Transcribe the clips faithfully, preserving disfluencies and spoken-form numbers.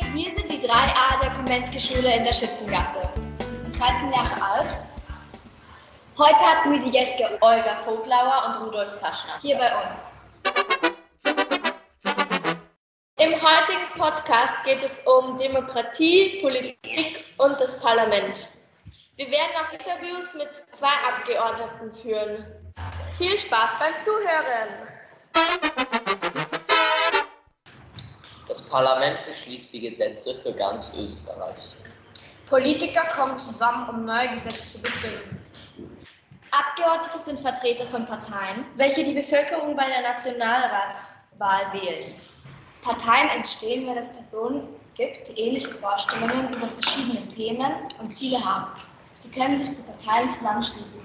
Wir sind die drei A der Komensky-Schule in der Schützengasse. Sie sind dreizehn Jahre alt. Heute hatten wir die Gäste Olga Voglauer und Rudolf Taschner hier bei uns. Im heutigen Podcast geht es um Demokratie, Politik und das Parlament. Wir werden auch Interviews mit zwei Abgeordneten führen. Viel Spaß beim Zuhören! Das Parlament beschließt die Gesetze für ganz Österreich. Politiker kommen zusammen, um neue Gesetze zu bestimmen. Abgeordnete sind Vertreter von Parteien, welche die Bevölkerung bei der Nationalratswahl wählen. Parteien entstehen, wenn es Personen gibt, die ähnliche Vorstellungen über verschiedene Themen und Ziele haben. Sie können sich zu Parteien zusammenschließen.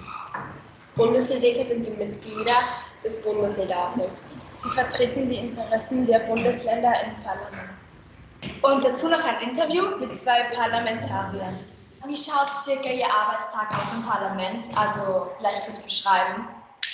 Bundesräte sind die Mitglieder des Bundesrates. Sie vertreten die Interessen der Bundesländer im Parlament. Und dazu noch ein Interview mit zwei Parlamentariern. Wie schaut circa Ihr Arbeitstag aus im Parlament? Also vielleicht kurz beschreiben.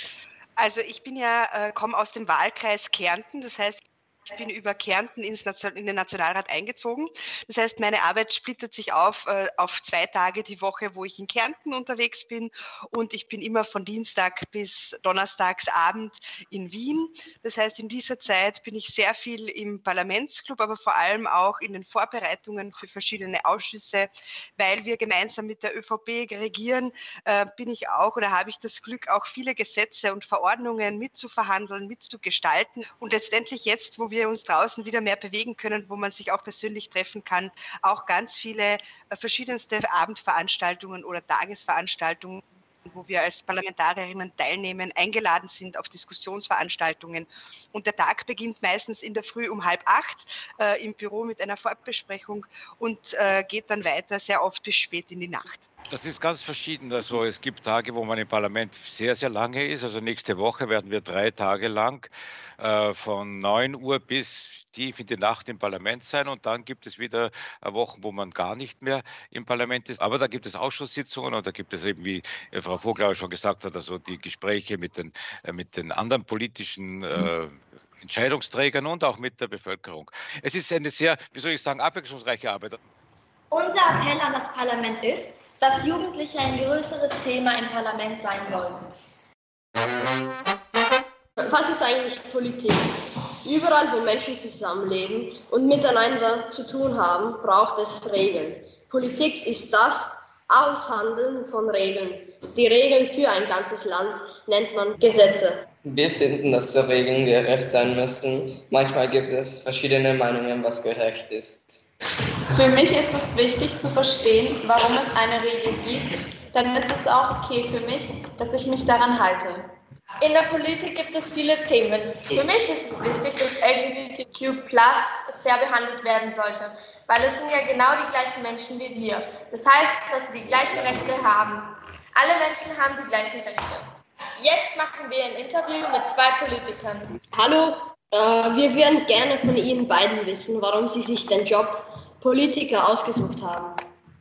Also ich bin ja, äh, komme aus dem Wahlkreis Kärnten, das heißt, ich bin über Kärnten ins Nation- in den Nationalrat eingezogen. Das heißt, meine Arbeit splittert sich auf äh, auf zwei Tage die Woche, wo ich in Kärnten unterwegs bin. Und ich bin immer von Dienstag bis Donnerstagsabend in Wien. Das heißt, in dieser Zeit bin ich sehr viel im Parlamentsclub, aber vor allem auch in den Vorbereitungen für verschiedene Ausschüsse. Weil wir gemeinsam mit der ÖVP regieren, äh, bin ich auch oder habe ich das Glück, auch viele Gesetze und Verordnungen mitzuverhandeln, mitzugestalten. Und letztendlich jetzt, wo wir uns draußen wieder mehr bewegen können, wo man sich auch persönlich treffen kann, auch ganz viele äh, verschiedenste Abendveranstaltungen oder Tagesveranstaltungen, wo wir als Parlamentarierinnen teilnehmen, eingeladen sind auf Diskussionsveranstaltungen. Und der Tag beginnt meistens in der Früh um halb acht äh, im Büro mit einer Vorbesprechung und äh, geht dann weiter sehr oft bis spät in die Nacht. Das ist ganz verschieden. Also es gibt Tage, wo man im Parlament sehr, sehr lange ist. Also nächste Woche werden wir drei Tage lang äh, von neun Uhr bis tief in die Nacht im Parlament sein. Und dann gibt es wieder Wochen, wo man gar nicht mehr im Parlament ist. Aber da gibt es Ausschusssitzungen und da gibt es eben, wie äh, Frau Voglauer schon gesagt hat, also die Gespräche mit den, äh, mit den anderen politischen äh, Entscheidungsträgern und auch mit der Bevölkerung. Es ist eine sehr, wie soll ich sagen, abwechslungsreiche Arbeit. Unser Appell an das Parlament ist, dass Jugendliche ein größeres Thema im Parlament sein sollen. Was ist eigentlich Politik? Überall, wo Menschen zusammenleben und miteinander zu tun haben, braucht es Regeln. Politik ist das Aushandeln von Regeln. Die Regeln für ein ganzes Land nennt man Gesetze. Wir finden, dass die Regeln gerecht sein müssen. Manchmal gibt es verschiedene Meinungen, was gerecht ist. Für mich ist es wichtig zu verstehen, warum es eine Regel gibt. Dann ist es auch okay für mich, dass ich mich daran halte. In der Politik gibt es viele Themen. Für mich ist es wichtig, dass L G B T Q plus fair behandelt werden sollte, weil es sind ja genau die gleichen Menschen wie wir. Das heißt, dass sie die gleichen Rechte haben. Alle Menschen haben die gleichen Rechte. Jetzt machen wir ein Interview mit zwei Politikern. Hallo, äh, wir würden gerne von Ihnen beiden wissen, warum Sie sich den Job Politiker ausgesucht haben.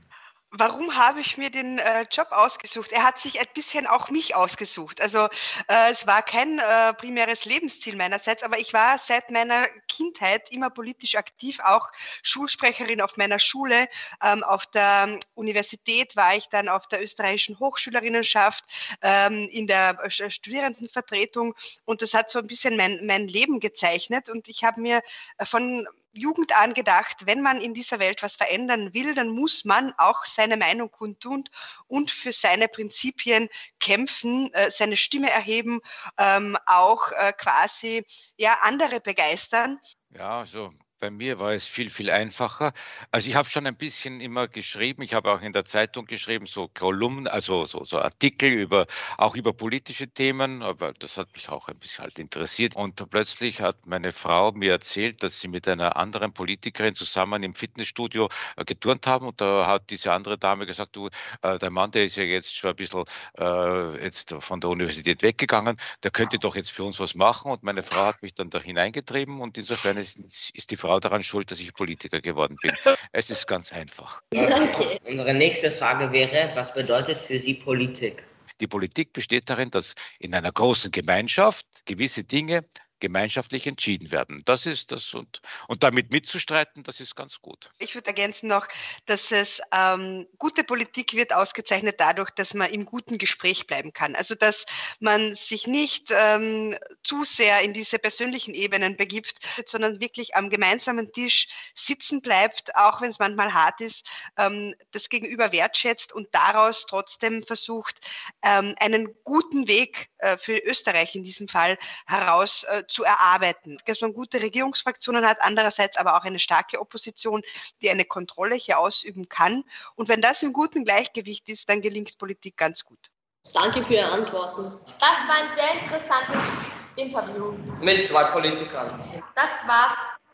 Warum habe ich mir den äh, Job ausgesucht? Er hat sich ein bisschen auch mich ausgesucht. Also äh, es war kein äh, primäres Lebensziel meinerseits, aber ich war seit meiner Kindheit immer politisch aktiv, auch Schulsprecherin auf meiner Schule. Ähm, auf der Universität war ich dann auf der österreichischen Hochschülerinnenschaft, ähm, in der äh, Studierendenvertretung und das hat so ein bisschen mein, mein Leben gezeichnet und ich habe mir äh, von Jugend an gedacht, wenn man in dieser Welt was verändern will, dann muss man auch seine Meinung kundtun und für seine Prinzipien kämpfen, äh, seine Stimme erheben, ähm, auch äh, quasi ja andere begeistern. Ja, so. Bei mir war es viel, viel einfacher. Also ich habe schon ein bisschen immer geschrieben. Ich habe auch in der Zeitung geschrieben, so Kolumnen, also so, so Artikel über auch über politische Themen. Aber das hat mich auch ein bisschen halt interessiert. Und plötzlich hat meine Frau mir erzählt, dass sie mit einer anderen Politikerin zusammen im Fitnessstudio äh, geturnt haben. Und da hat diese andere Dame gesagt, du, äh, der Mann, der ist ja jetzt schon ein bisschen äh, jetzt von der Universität weggegangen, der könnte doch jetzt für uns was machen. Und meine Frau hat mich dann da hineingetrieben. Und insofern ist, ist die Frau daran schuld, dass ich Politiker geworden bin. Es ist ganz einfach. Danke. Unsere nächste Frage wäre, was bedeutet für Sie Politik? Die Politik besteht darin, dass in einer großen Gemeinschaft gewisse Dinge gemeinschaftlich entschieden werden. Das ist das und, und damit mitzustreiten, das ist ganz gut. Ich würde ergänzen noch, dass es ähm, gute Politik wird ausgezeichnet dadurch, dass man im guten Gespräch bleiben kann. Also dass man sich nicht ähm, zu sehr in diese persönlichen Ebenen begibt, sondern wirklich am gemeinsamen Tisch sitzen bleibt, auch wenn es manchmal hart ist, ähm, das Gegenüber wertschätzt und daraus trotzdem versucht, ähm, einen guten Weg äh, für Österreich in diesem Fall heraus äh, zu erarbeiten. Dass man gute Regierungsfraktionen hat, andererseits aber auch eine starke Opposition, die eine Kontrolle hier ausüben kann. Und wenn das im guten Gleichgewicht ist, dann gelingt Politik ganz gut. Danke für Ihre Antworten. Das war ein sehr interessantes Interview. Mit zwei Politikern. Das war's.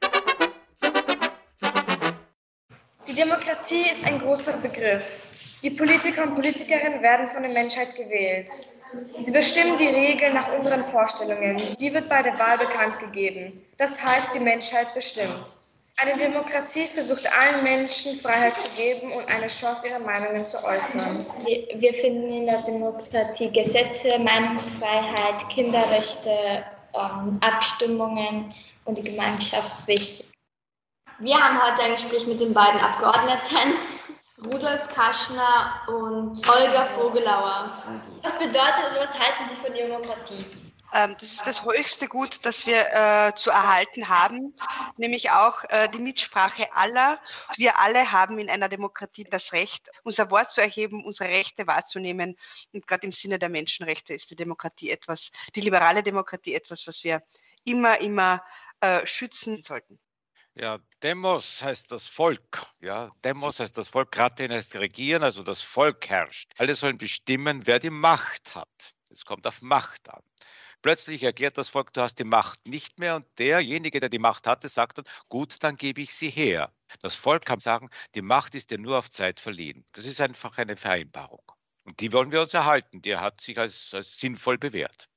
Die Demokratie ist ein großer Begriff. Die Politiker und Politikerinnen werden von der Menschheit gewählt. Sie bestimmen die Regeln nach unseren Vorstellungen. Die wird bei der Wahl bekannt gegeben. Das heißt, die Menschheit bestimmt. Eine Demokratie versucht allen Menschen Freiheit zu geben und eine Chance, ihre Meinungen zu äußern. Wir finden in der Demokratie Gesetze, Meinungsfreiheit, Kinderrechte, ähm, Abstimmungen und die Gemeinschaft wichtig. Wir haben heute ein Gespräch mit den beiden Abgeordneten, Rudolf Kaschner und Olga Vogelauer. Was bedeutet und was halten Sie von Demokratie? Das ist das höchste Gut, das wir äh, zu erhalten haben, nämlich auch äh, die Mitsprache aller. Wir alle haben in einer Demokratie das Recht, unser Wort zu erheben, unsere Rechte wahrzunehmen. Und gerade im Sinne der Menschenrechte ist die Demokratie etwas, die liberale Demokratie etwas, was wir immer, immer äh, schützen sollten. Ja, Demos heißt das Volk. Ja, Demos heißt das Volk, Kratin heißt Regieren, also das Volk herrscht. Alle sollen bestimmen, wer die Macht hat. Es kommt auf Macht an. Plötzlich erklärt das Volk, du hast die Macht nicht mehr und derjenige, der die Macht hatte, sagt dann, gut, dann gebe ich sie her. Das Volk kann sagen, die Macht ist dir nur auf Zeit verliehen. Das ist einfach eine Vereinbarung. Und die wollen wir uns erhalten. Die hat sich als, als sinnvoll bewährt.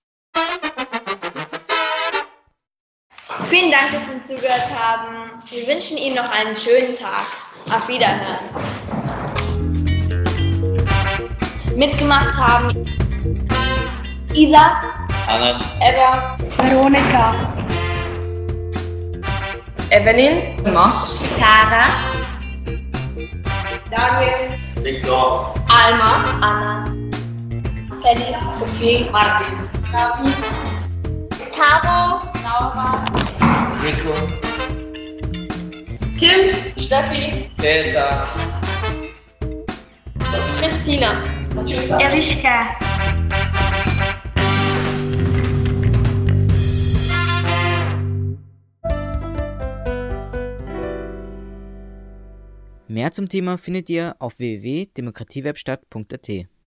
Vielen Dank, dass Sie uns zugehört haben. Wir wünschen Ihnen noch einen schönen Tag. Auf Wiederhören. Mitgemacht haben Isa, Hannes, Eva, Veronika, Evelyn, Max, Sarah, Daniel, Viktor, Alma, Anna, Sally, Sophie, Martin, Gabi, Caro, Laura, Nico, Tim, Steffi, Peter. Christina, Eliška. Mehr zum Thema findet ihr auf w w w punkt demokratiewebstadt punkt a t.